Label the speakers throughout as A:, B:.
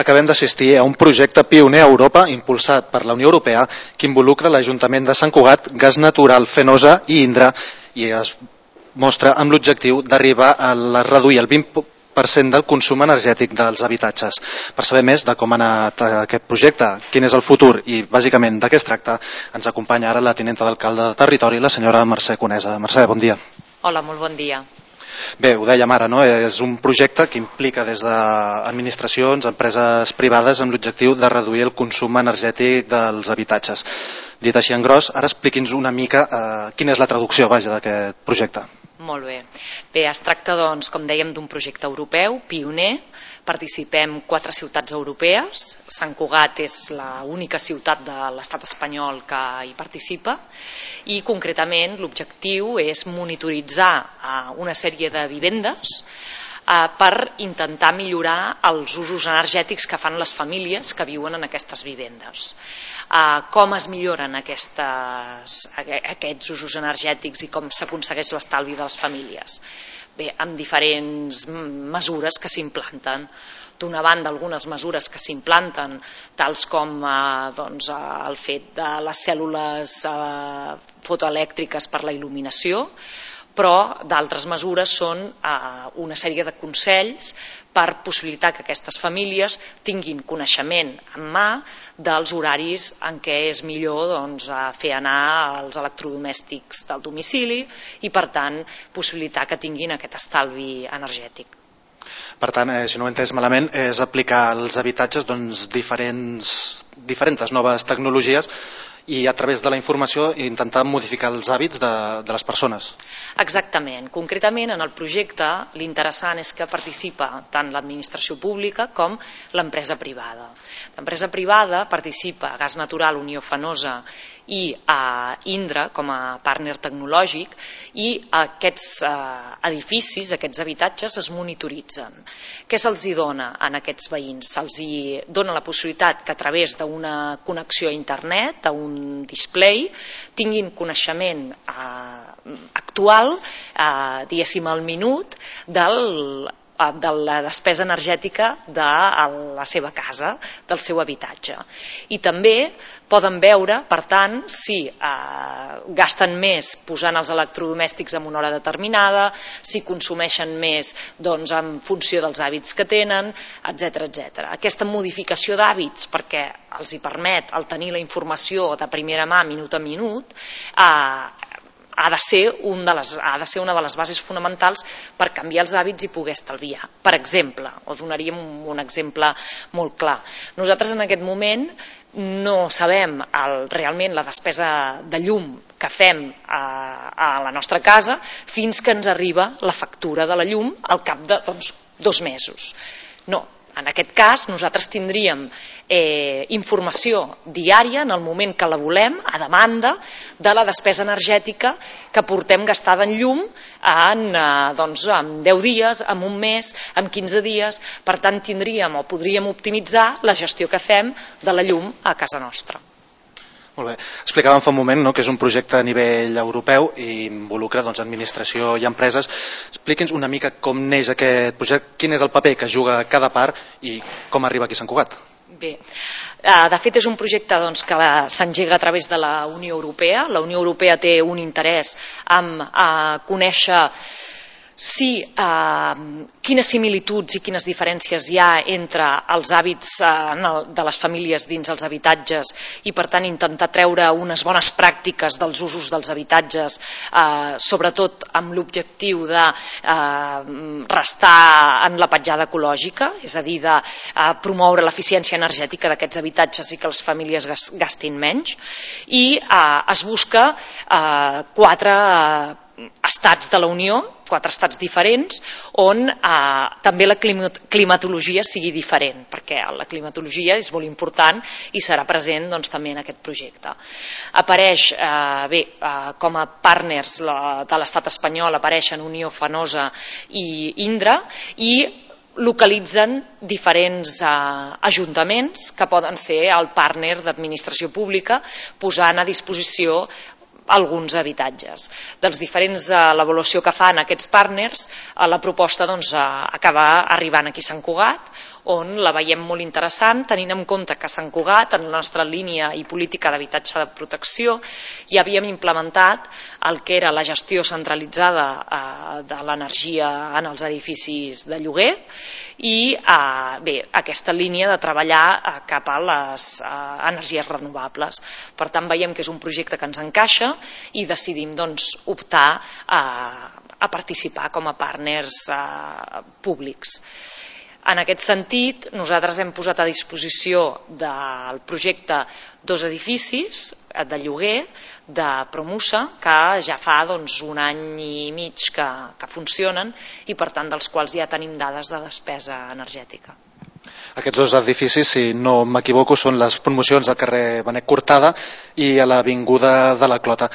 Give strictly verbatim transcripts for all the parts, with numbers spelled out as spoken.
A: acabem d'assistir a un projecte pioner a Europa impulsat per la Unió Europea que involucra l'Ajuntament de Sant Cugat, Gas Natural, Fenosa i Indra i es mostra amb l'objectiu d'arribar a reduir el vint per cent del consum energètic dels habitatges. Per saber més de com ha anat aquest projecte, quin és el futur i bàsicament de què es tracta, ens acompanya ara la tinenta d'alcalde de territori, la senyora Mercè Conesa. Mercè, bon dia.
B: Hola, molt bon dia.
A: Bé, ho dèiem ara, no? És un projecte que implica des d'administracions, empreses privades amb l'objectiu de reduir el consum energètic dels habitatges. Dit així en gros, ara expliqui'ns una mica eh, quina és la traducció vaja d'aquest projecte.
B: Molt bé. Bé, es tracta, doncs, com dèiem, d'un projecte europeu, pioner. Participem quatre ciutats europees. Sant Cugat és l'única ciutat de l'estat espanyol que hi participa i concretament l'objectiu és monitoritzar una sèrie de vivendes per intentar millorar els usos energètics que fan les famílies que viuen en aquestes vivendes. Com es milloren aquestes, aquests usos energètics i com s'aconsegueix l'estalvi de les famílies? Bé, amb diferents mesures que s'implanten. D'una banda, algunes mesures que s'implanten, tals com eh, doncs, el fet de les cèl·lules eh, fotoelèctriques per la il·luminació, però d'altres mesures són eh, una sèrie de consells per possibilitar que aquestes famílies tinguin coneixement en mà dels horaris en què és millor doncs, fer anar els electrodomèstics del domicili i, per tant, possibilitar que tinguin aquest estalvi energètic.
A: Per tant, eh, si no ho he entès malament, és aplicar als habitatges doncs, diferents, diferents noves tecnologies i a través de la informació intentar modificar els hàbits de, de les persones.
B: Exactament. Concretament, en el projecte, l'interessant és que participa tant l'administració pública com l'empresa privada. L'empresa privada participa Gas Natural, Unió Fenosa i a Indra com a partner tecnològic i aquests eh, edificis, aquests habitatges es monitoritzen. Què se'ls dona a aquests veïns? Se'ls dona la possibilitat que a través d'una connexió a internet, a un display, tinguin coneixement eh, actual, eh, diguéssim al minut, del de la despesa energètica de la seva casa, del seu habitatge. I també poden veure, per tant, si eh, gasten més posant els electrodomèstics en una hora determinada, si consumeixen més doncs, en funció dels hàbits que tenen, etcètera etcètera. Aquesta modificació d'hàbits, perquè els hi permet el tenir la informació de primera mà, minut a minut, eh, ha de ser un de les, ha de ser una de les bases fonamentals per canviar els hàbits i poder estalviar. Per exemple, us donaríem un exemple molt clar. Nosaltres en aquest moment no sabem el, realment la despesa de llum que fem a, a la nostra casa fins que ens arriba la factura de la llum al cap de doncs, dos mesos. No. En aquest cas, nosaltres tindríem eh, informació diària en el moment que la volem, a demanda de la despesa energètica que portem gastada en llum en, eh, doncs, en deu dies, en un mes, en quinze dies. Per tant, tindríem o podríem optimitzar la gestió que fem de la llum a casa nostra.
A: Molt bé. Explicàvem fa un moment no, que és un projecte a nivell europeu i involucra doncs, administració i empreses. Expliqui'ns una mica com neix aquest projecte, quin és el paper que juga cada part i com arriba aquí a Sant Cugat.
B: Bé, de fet és un projecte doncs, que s'engega a través de la Unió Europea. La Unió Europea té un interès en conèixer sí, eh, quines similituds i quines diferències hi ha entre els hàbits eh, de les famílies dins els habitatges i per tant intentar treure unes bones pràctiques dels usos dels habitatges, eh, sobretot amb l'objectiu de eh, restar en la petjada ecològica, és a dir, de eh, promoure l'eficiència energètica d'aquests habitatges i que les famílies gastin menys, i eh, es busca eh, quatre eh, estats de la Unió, quatre estats diferents, on eh, també la climatologia sigui diferent, perquè la climatologia és molt important i serà present doncs, també en aquest projecte. Apareix, eh, bé, eh, com a partners la, de l'estat espanyol, apareixen Unió Fenosa i Indra, i localitzen diferents eh, ajuntaments que poden ser el partner d'administració pública, posant a disposició alguns habitatges. Dels diferents, eh, l'avaluació que fan aquests partners, eh, la proposta doncs, eh, acaba arribant aquí a Sant Cugat, on la veiem molt interessant, tenint en compte que a Sant Cugat, en la nostra línia i política d'habitatge de protecció, ja havíem implementat el que era la gestió centralitzada eh, de l'energia en els edificis de lloguer i eh, bé, aquesta línia de treballar eh, cap a les eh, energies renovables. Per tant, veiem que és un projecte que ens encaixa i decidim doncs, optar a, a participar com a partners eh, públics. En aquest sentit, nosaltres hem posat a disposició del projecte dos edificis de lloguer de Promusa que ja fa doncs, un any i mig que, que funcionen i per tant dels quals ja tenim dades de despesa energètica.
A: Aquests dos edificis, si no m'equivoco, són les promocions al carrer Benet Cortada i a l'avinguda de la Clota.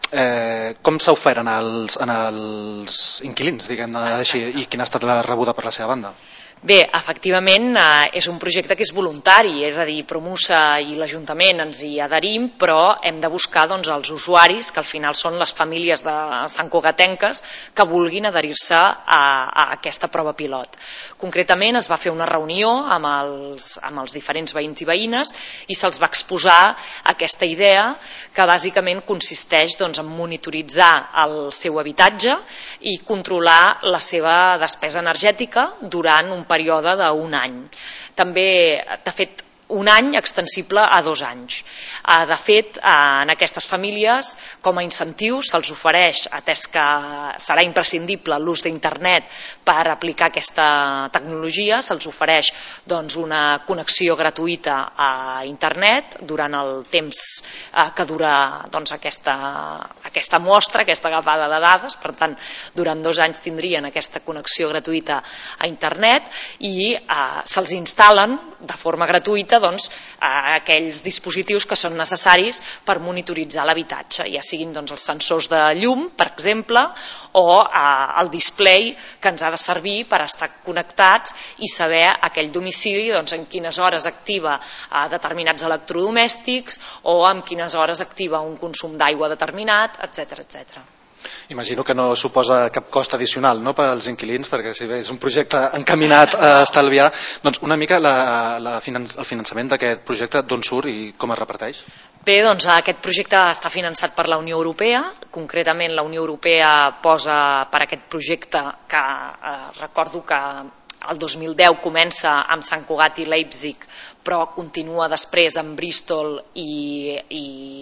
A: Eh, com s'ha ofert en els, en els inquilins, diguem-ne així, i quina ha estat la rebuda per la seva banda?
B: Bé, efectivament eh, és un projecte que és voluntari, és a dir, Promusa i l'Ajuntament ens hi adherim, però hem de buscar doncs, els usuaris, que al final són les famílies de Sant Cugatenques, que vulguin adherir-se a, a aquesta prova pilot. Concretament es va fer una reunió amb els, amb els diferents veïns i veïnes i se'ls va exposar aquesta idea que bàsicament consisteix doncs, en monitoritzar el seu habitatge i controlar la seva despesa energètica durant un període d'un any. També, de fet, un any extensible a dos anys. De fet, en aquestes famílies, com a incentiu, se'ls ofereix, atès que serà imprescindible l'ús d'internet per aplicar aquesta tecnologia, se'ls ofereix doncs, una connexió gratuïta a internet durant el temps que dura doncs, aquesta, aquesta mostra, aquesta agafada de dades. Per tant, durant dos anys tindrien aquesta connexió gratuïta a internet i eh, se'ls instal·len de forma gratuïta doncs, aquells dispositius que són necessaris per monitoritzar l'habitatge, ja siguin doncs, els sensors de llum, per exemple, o eh, el display que ens ha de servir per estar connectats i saber aquell domicili doncs, en quines hores activa eh, determinats electrodomèstics o en quines hores activa un consum d'aigua determinat, etcètera, etcètera.
A: Imagino que no suposa cap cost addicional, no, per als inquilins, perquè si bé és un projecte encaminat a estalviar, doncs una mica la, la finan el finançament d'aquest projecte d'on surt i com es reparteix?
B: Bé, doncs aquest projecte està finançat per la Unió Europea, concretament la Unió Europea posa per aquest projecte que eh, recordo que el dos mil deu comença amb Sant Cugat i Leipzig, però continua després amb Bristol i, i,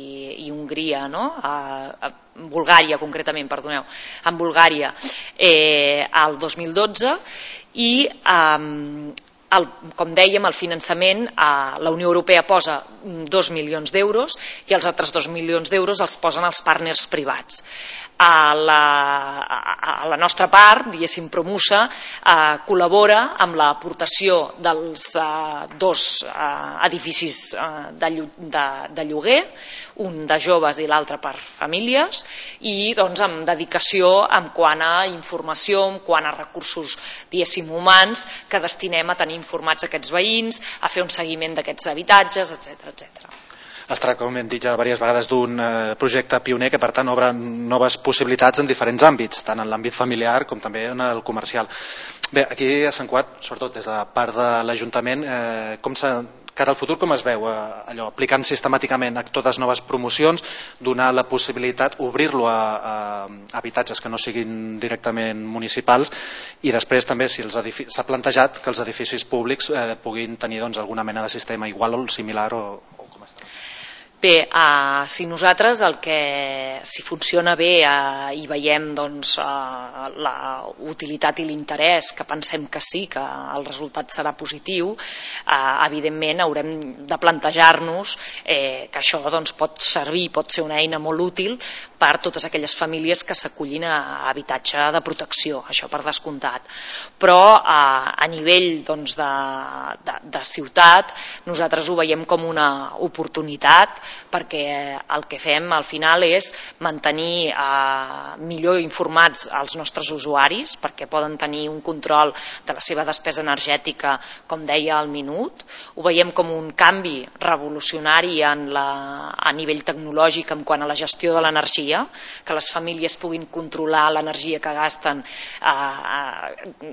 B: i Hongria, no? a, a Bulgària concretament, perdoneu, en Bulgària eh, el dos mil dotze i eh, el, com dèiem, el finançament, eh, la Unió Europea posa dos milions d'euros i els altres dos milions d'euros els posen els partners privats. A la, a la nostra part, diguéssim, Promusa eh, col·labora amb l'aportació dels eh, dos eh, edificis eh, de, de, de lloguer, un de joves i l'altre per famílies, i doncs, amb dedicació en quant a informació, en quant a recursos, diguéssim, humans, que destinem a tenir informats aquests veïns, a fer un seguiment d'aquests habitatges, etcètera, etcètera.
A: Es tracta, com hem dit ja diverses vegades, d'un projecte pioner que per tant obre noves possibilitats en diferents àmbits, tant en l'àmbit familiar com també en el comercial. Bé, aquí a Sant Cugat, sobretot des de part de l'Ajuntament, eh, com s'ha cara al futur com es veu allò, aplicant sistemàticament a totes noves promocions, donar la possibilitat, obrir-lo a, a habitatges que no siguin directament municipals i després també si s'ha plantejat que els edificis públics eh, puguin tenir doncs, alguna mena de sistema igual o similar o, o com està.
B: Bé, eh, si nosaltres el que, si funciona bé eh, i veiem doncs, eh, la utilitat i l'interès, que pensem que sí, que el resultat serà positiu, eh, evidentment haurem de plantejar-nos eh, que això doncs, pot servir, pot ser una eina molt útil per totes aquelles famílies que s'acollin a habitatge de protecció, això per descomptat. Però eh, a nivell doncs, de, de, de ciutat nosaltres ho veiem com una oportunitat perquè el que fem al final és mantenir eh, millor informats els nostres usuaris perquè poden tenir un control de la seva despesa energètica, com deia, al minut. Ho veiem com un canvi revolucionari en la, a nivell tecnològic en quant a la gestió de l'energia, que les famílies puguin controlar l'energia que gasten eh,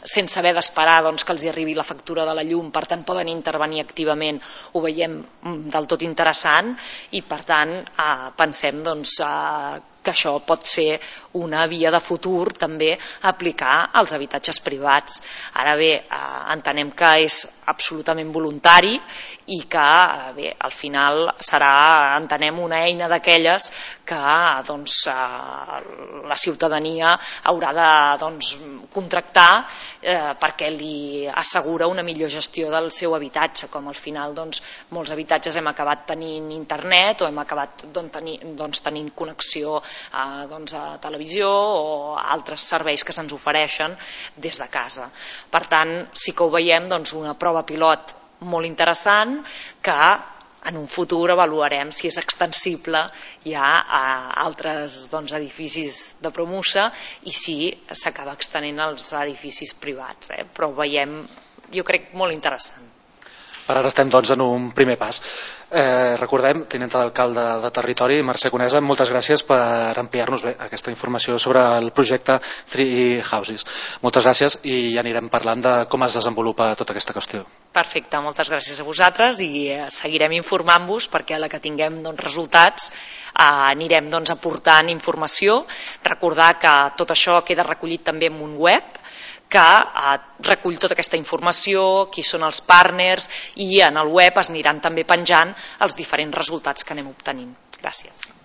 B: sense haver d'esperar doncs, que els hi arribi la factura de la llum, per tant poden intervenir activament, ho veiem del tot interessant i per tant eh, pensem doncs, eh, que això pot ser una via de futur també aplicar als habitatges privats. Ara bé, eh, entenem que és absolutament voluntari i que eh, bé, al final serà, entenem, una eina d'aquelles que doncs, eh, la ciutadania haurà de doncs, contractar eh, perquè li assegura una millor gestió del seu habitatge, com al final doncs, molts habitatges hem acabat tenint internet o hem acabat doncs, tenir, doncs, tenint connexió a, doncs, a televisió o a altres serveis que se'ns ofereixen des de casa. Per tant, sí que ho veiem doncs, una prova pilot molt interessant que en un futur avaluarem si és extensible ja a altres doncs, edificis de Promusa i si s'acaba extenent als edificis privats. Eh? Però ho veiem, jo crec, molt interessant.
A: Per ara estem doncs, en un primer pas. Eh, recordem, tinenta d'alcalde de Territori, Mercè Conesa, moltes gràcies per enviar-nos bé aquesta informació sobre el projecte Three Houses. Moltes gràcies i ja anirem parlant de com es desenvolupa tota aquesta qüestió.
B: Perfecte, moltes gràcies a vosaltres i seguirem informant-vos perquè a la que tinguem doncs, resultats eh, anirem doncs, aportant informació. Recordar que tot això queda recollit també en un web que eh, recull tota aquesta informació, qui són els partners i en el web es aniran també penjant els diferents resultats que anem obtenint. Gràcies.